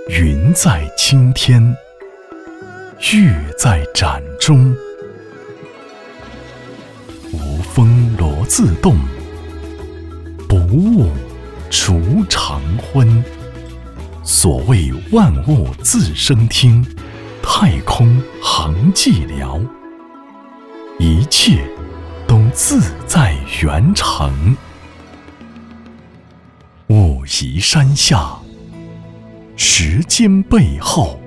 云在青天，玉在盏中。无风罗自动，不误除长昏。所谓万物自生听，太空恒寂寥。一切都自在圆成。物移山下，时间背后。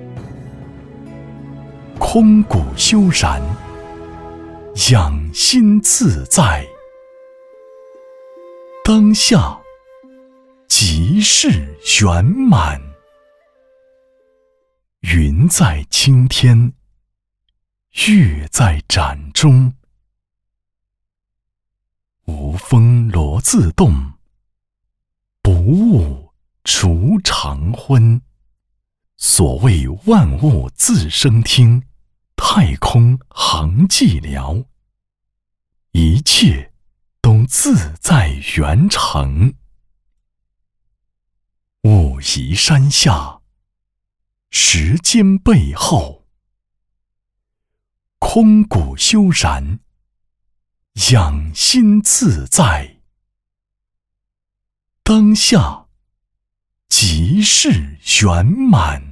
空谷修然，养心自在。当下即是圆满。云在青天，玉在盏中。无风罗自动，不误除长昏。所谓万物自生听，太空恒寂寥。一切都自在圆成。物移山下，时间背后。空谷修然，养心自在。当下即是圆满。